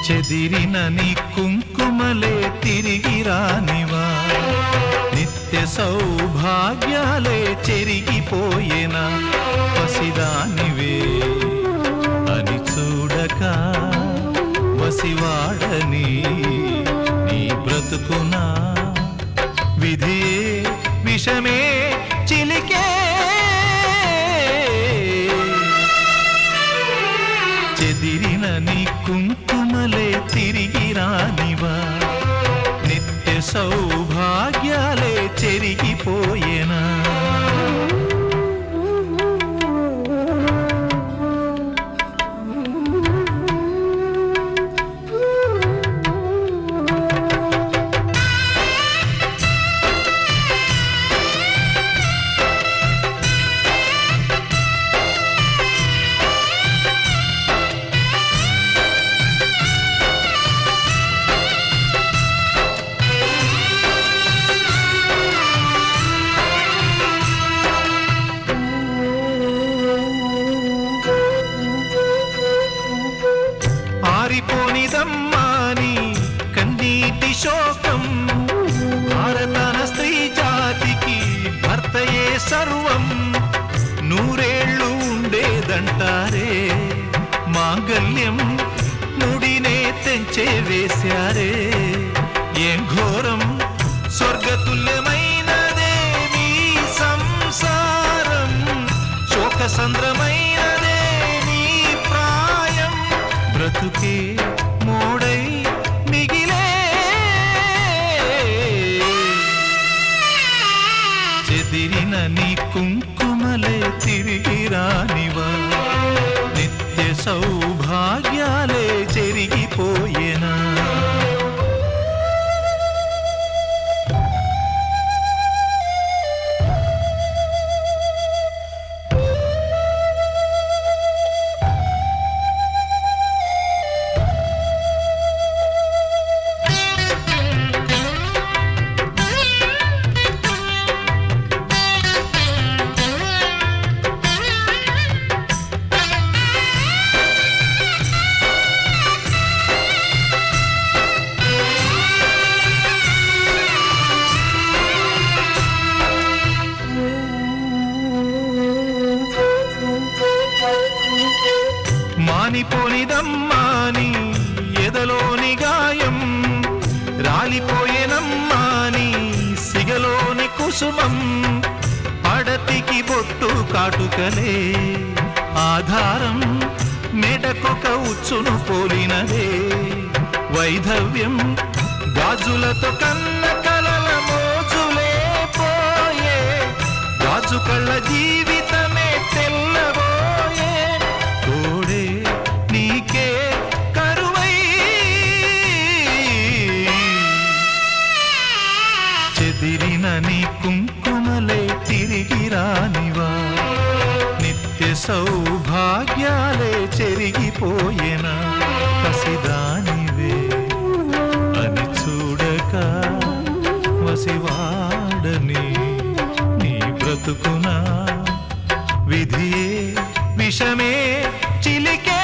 చెదిరిన నీ కుంకుమలే తిరిగి రానివా, నిత్య సౌభాగ్యాలే చెరిగిపోయేనా, పసిదానివే అని చూడక వసివాడని నీ బ్రతుకునా విధియే విషమే చిలికే. చెదిరిన నీ కుంకుమలే తిరిగి రానివా, నిత్య సౌభాగ్యాలే చెరిగిపోయేనా. ఆరిపోనిదమ్మాని కన్నీటి శోకం, భారతన స్త్రీ జాతికి భర్తయే సర్వం. నూరేళ్ళు ఉండేదంటారే మాంగల్యం, ముడినే తెంచే వేశారే. ఏం ఘోరం స్వర్గతుల్యమైనదే నీ సంసారం, శోకసంద్రమైనదే నీ ప్రాయం. బ్రతుకే మోడై మిగిలే, చెదిరిన నీ కుంకుమలే తిరిగి రానివా, నిత్య సౌభాగ్యాలే చెరిగిపోయేనా. మానిపోనిదమ్మాని ఎదలోని గాయం, రాలిపోయేనమ్మాని సిగలోని కుసుమం. పడతికి బొట్టు కాటుకలే ఆధారం, మెడకొక ఉచ్చును పోలినదే వైధవ్యం. గాజులతో కన్న కలల మోజులే పోయే, గాజు కళ్ళ జీవితమే తెల్లబోయే. తోడే నీకే కరువై, చెదిరిన నీ కుంకుమలే తిరిగి రానివా, నిత్య సౌభాగ్యాలే చెరిగిపోయేనా. పసిదానివే అని చూడక వసివాడని నీ బ్రతుకునా విధియే విషమే చిలికే.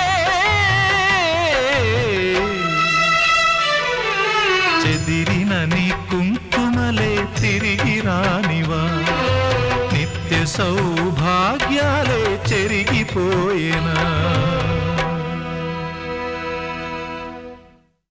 చెదిరిన నీ కుంకుమలే తిరిగి రానివా, నిత్య సౌభాగ్యాలే చెరిగిపోయేనా.